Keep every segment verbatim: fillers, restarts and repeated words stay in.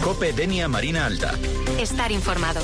COPE Denia Marina Alta. Estar informado.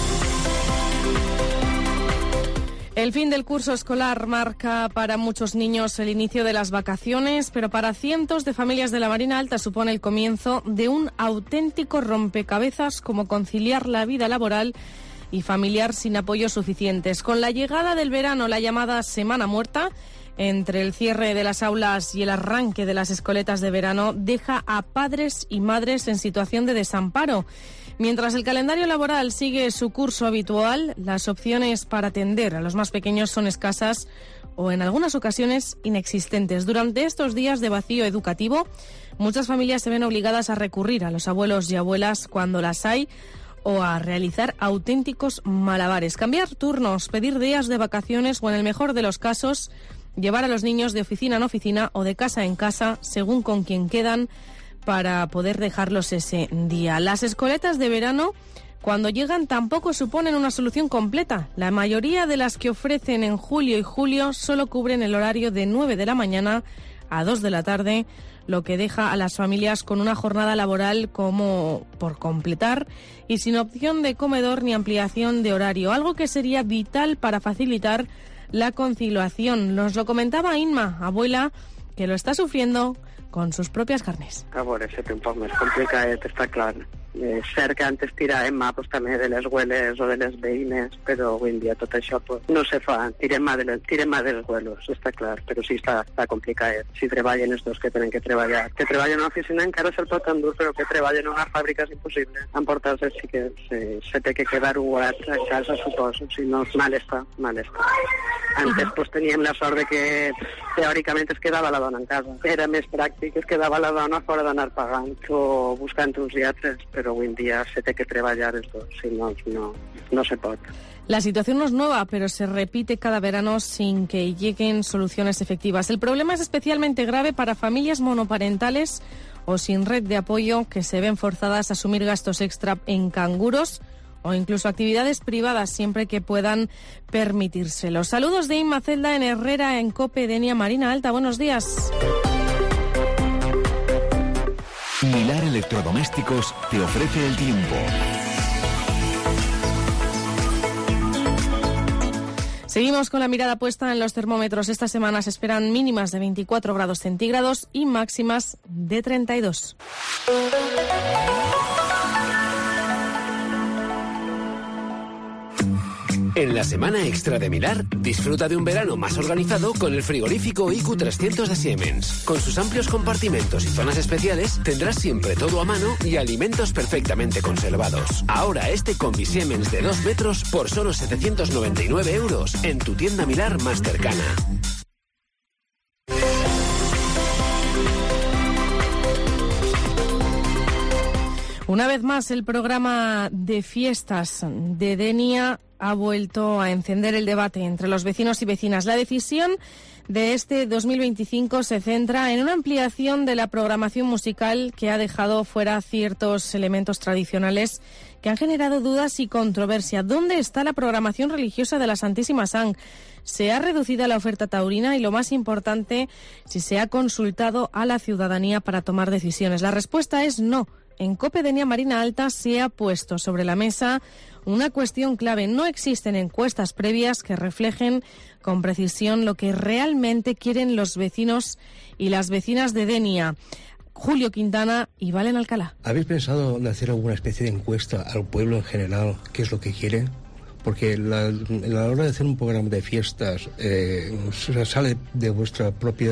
El fin del curso escolar marca para muchos niños el inicio de las vacaciones, pero para cientos de familias de la Marina Alta supone el comienzo de un auténtico rompecabezas, como conciliar la vida laboral y familiar sin apoyos suficientes. Con la llegada del verano, la llamada Semana Muerta, entre el cierre de las aulas y el arranque de las escoletas de verano, deja a padres y madres en situación de desamparo. Mientras el calendario laboral sigue su curso habitual, las opciones para atender a los más pequeños son escasas o en algunas ocasiones inexistentes. Durante estos días de vacío educativo, muchas familias se ven obligadas a recurrir a los abuelos y abuelas cuando las hay o a realizar auténticos malabares. Cambiar turnos, pedir días de vacaciones o, en el mejor de los casos, llevar a los niños de oficina en oficina o de casa en casa, según con quien quedan, para poder dejarlos ese día. Las escoletas de verano, cuando llegan, tampoco suponen una solución completa. La mayoría de las que ofrecen en julio y julio solo cubren el horario de nueve de la mañana a dos de la tarde, lo que deja a las familias con una jornada laboral como por completar y sin opción de comedor ni ampliación de horario, algo que sería vital para facilitar la conciliación. Nos lo comentaba Inma, abuela, que lo está sufriendo con sus propias carnes. A veure, se té un poc més complicat, està clar. És cert que antes tiràvem mà pues, també de les abueles o de les veïnes, però avui en dia tot això pues, no se fa. Tirem mà, de les, tirem mà dels abuelos, està clar, però sí està, està complicat. Si treballen els dos que tenen que treballar. Que treballen a una oficina encara se'l pot endur, però que treballen a una fàbrica és impossible. Emportar-se sí que se, se té que quedar guardat a casa, suposo. Si no, mal està, mal està. Antes pues, teníem la sort de que teòricament es quedava la dona en casa. Era més pràctic, es quedava la dona fora d'anar pagant o buscant uns i altres, però hoy en día se tiene que trabajar esto, si no, no, no se puede. La situación no es nueva, pero se repite cada verano sin que lleguen soluciones efectivas. El problema es especialmente grave para familias monoparentales o sin red de apoyo que se ven forzadas a asumir gastos extra en canguros o incluso actividades privadas siempre que puedan permitírselo. Saludos de Inma Celda en Herrera, en COPE Denia Marina Alta. Buenos días. Milar Electrodomésticos te ofrece el tiempo. Seguimos con la mirada puesta en los termómetros. Esta semana se esperan mínimas de veinticuatro grados centígrados y máximas de treinta y dos. En la semana extra de Milar, disfruta de un verano más organizado con el frigorífico I Q trescientos de Siemens. Con sus amplios compartimentos y zonas especiales, tendrás siempre todo a mano y alimentos perfectamente conservados. Ahora este combi Siemens de dos metros por solo setecientos noventa y nueve euros en tu tienda Milar más cercana. Una vez más, el programa de fiestas de Denia ha vuelto a encender el debate entre los vecinos y vecinas. La decisión de este dos mil veinticinco se centra en una ampliación de la programación musical que ha dejado fuera ciertos elementos tradicionales que han generado dudas y controversia. ¿Dónde está la programación religiosa de la Santísima Sang? ¿Se ha reducido la oferta taurina? Y lo más importante, si se ha consultado a la ciudadanía para tomar decisiones. La respuesta es no. En COPE Denia Marina Alta se ha puesto sobre la mesa una cuestión clave. No existen encuestas previas que reflejen con precisión lo que realmente quieren los vecinos y las vecinas de Denia. Julio Quintana y Valen Alcalá. ¿Habéis pensado en hacer alguna especie de encuesta al pueblo en general? ¿Qué es lo que quiere? Porque la, a la hora de hacer un programa de fiestas eh, sale de vuestra propia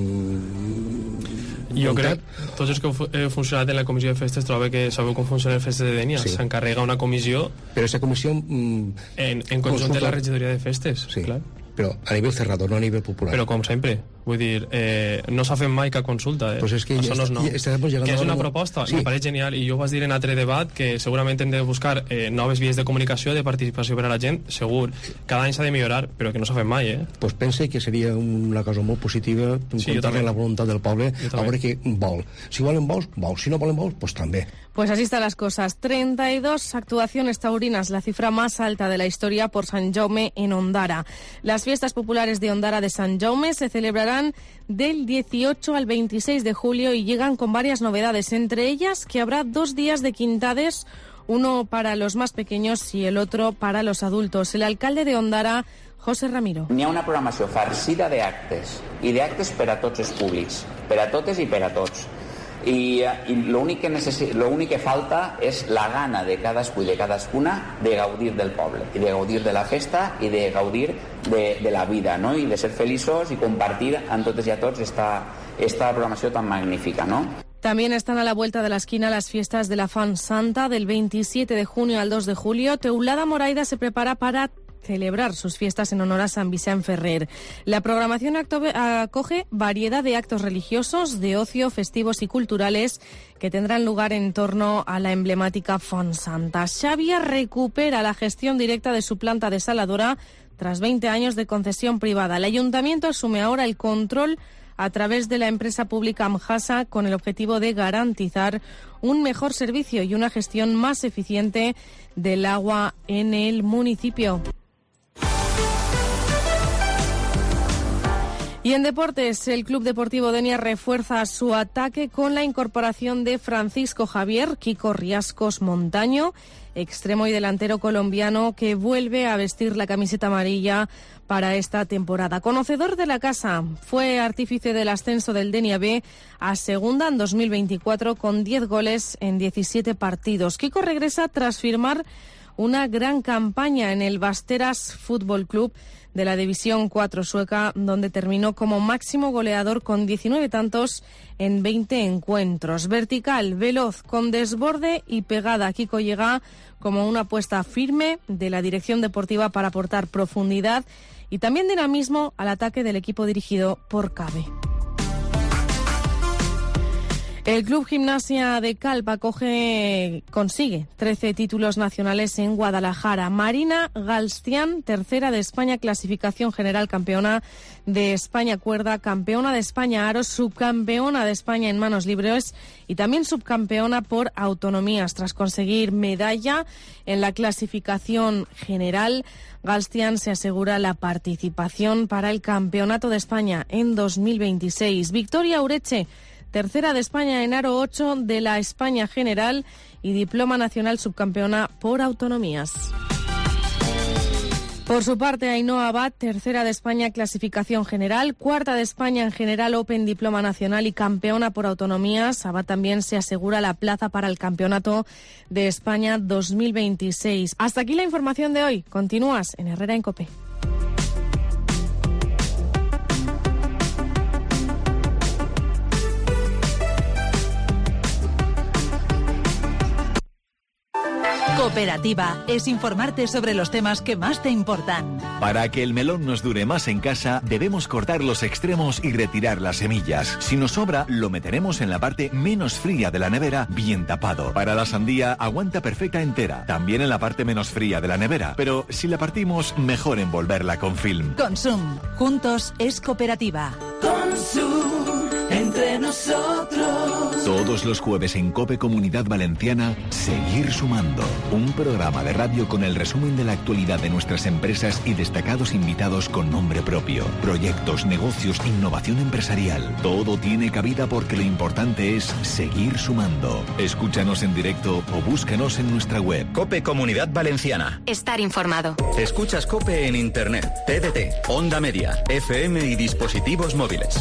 mm, jo crec, tots els que heu funcionat en la comissió de festes trobo que sabeu com funciona el festes de Denia. Sí. S'encarrega una comissió però esa comissió mm, en, en conjunt de la regidoria de festes, sí, clar. Però a nivell cerrado, no a nivell popular. Però com sempre, vull dir, eh, no s'ha fet mai cap consulta, eh? Pues es que això no és nou. Que és una a... proposta, sí. Me pareix genial, i jo ho vas dir en altre debat, que segurament hem de buscar eh, noves vies de comunicació, de participació per a la gent, segur. Cada any s'ha de millorar, però que no s'ha fet mai, eh? Pues pense que seria una cosa molt positiva, sí, comptar la voluntat del poble, a veure què vol. Si volen vols, vols. Si no volen vols, pues també. Pues así están las cosas. treinta y dos actuaciones taurinas, la cifra más alta de la historia por Sant Jaume en Ondara. Las fiestas populares de Ondara de Sant Jaume se celebrarán estarán del dieciocho al veintiséis de julio y llegan con varias novedades, entre ellas que habrá dos días de quintades, uno para los más pequeños y el otro para los adultos. El alcalde de Ondara, José Ramiro. Hi ha una programació farcida d'actes, i d'actes per a tots els públics, per a totes i per a tots. I, i l'únic que, necessi- l'únic que falta és la gana de cadascú i de cadascuna de gaudir del poble, i de gaudir de la festa i de gaudir de, de la vida, no? I de ser feliços i compartir amb totes i a tots esta, esta programació tan magnífica, no? También están a la vuelta de la esquina las fiestas de la Fan Santa del veintisiete de junio al dos de julio. Teulada Moraida se prepara para celebrar sus fiestas en honor a San Vicent Ferrer. La programación acoge variedad de actos religiosos, de ocio, festivos y culturales que tendrán lugar en torno a la emblemática Font Santa. Xàbia recupera la gestión directa de su planta desaladora tras veinte años de concesión privada. El ayuntamiento asume ahora el control a través de la empresa pública Amjasa con el objetivo de garantizar un mejor servicio y una gestión más eficiente del agua en el municipio. Y en deportes, el Club Deportivo Denia refuerza su ataque con la incorporación de Francisco Javier Kiko Riascos Montaño, extremo y delantero colombiano que vuelve a vestir la camiseta amarilla para esta temporada. Conocedor de la casa, fue artífice del ascenso del Denia B a segunda en dos mil veinticuatro con diez goles en diecisiete partidos. Kiko regresa tras firmar una gran campaña en el Basteras Fútbol Club de la División cuatro sueca, donde terminó como máximo goleador con diecinueve tantos en veinte encuentros. Vertical, veloz, con desborde y pegada. Kiko llega como una apuesta firme de la dirección deportiva para aportar profundidad y también dinamismo al ataque del equipo dirigido por Cabe. El Club Gimnasia de Calpa coge, consigue trece títulos nacionales en Guadalajara. Marina Galstián, tercera de España, clasificación general, campeona de España cuerda, campeona de España aros, subcampeona de España en manos libres y también subcampeona por autonomías. Tras conseguir medalla en la clasificación general, Galstián se asegura la participación para el Campeonato de España en dos mil veintiséis. Victoria Ureche, tercera de España en aro ocho de la España General y diploma nacional subcampeona por autonomías. Por su parte, Ainhoa Abad, tercera de España clasificación general, cuarta de España en general Open diploma nacional y campeona por autonomías. Abad también se asegura la plaza para el Campeonato de España dos mil veintiséis. Hasta aquí la información de hoy. Continúas en Herrera en COPE. Cooperativa es informarte sobre los temas que más te importan. Para que el melón nos dure más en casa, debemos cortar los extremos y retirar las semillas. Si nos sobra, lo meteremos en la parte menos fría de la nevera, bien tapado. Para la sandía, aguanta perfecta entera, también en la parte menos fría de la nevera. Pero si la partimos, mejor envolverla con film. Consum. Juntos es cooperativa. Consum. Entre nosotros. Todos los jueves en COPE Comunidad Valenciana, Seguir Sumando. Un programa de radio con el resumen de la actualidad de nuestras empresas y destacados invitados con nombre propio. Proyectos, negocios, innovación empresarial. Todo tiene cabida porque lo importante es seguir sumando. Escúchanos en directo o búscanos en nuestra web. COPE Comunidad Valenciana. Estar informado. Escuchas COPE en Internet, T D T, Onda Media, F M y dispositivos móviles.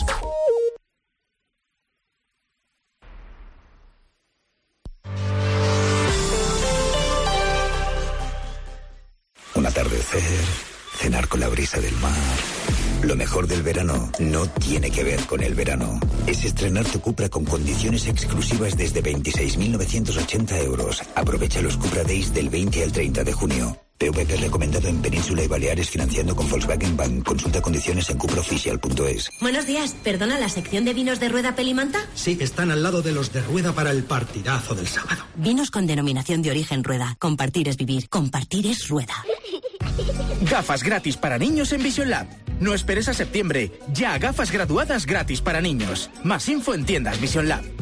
Un atardecer, cenar con la brisa del mar. Lo mejor del verano no tiene que ver con el verano. Es estrenar tu Cupra con condiciones exclusivas desde veintiséis mil novecientos ochenta euros. Aprovecha los Cupra Days del veinte al treinta de junio. P V P recomendado en Península y Baleares financiando con Volkswagen Bank. Consulta condiciones en cupraoficial punto es. Buenos días. ¿Perdona, la sección de vinos de Rueda Pelimanta? Sí, están al lado de los de Rueda para el partidazo del sábado. Vinos con denominación de origen Rueda. Compartir es vivir. Compartir es Rueda. Gafas gratis para niños en Vision Lab. No esperes a septiembre. Ya gafas graduadas gratis para niños. Más info en tiendas Vision Lab.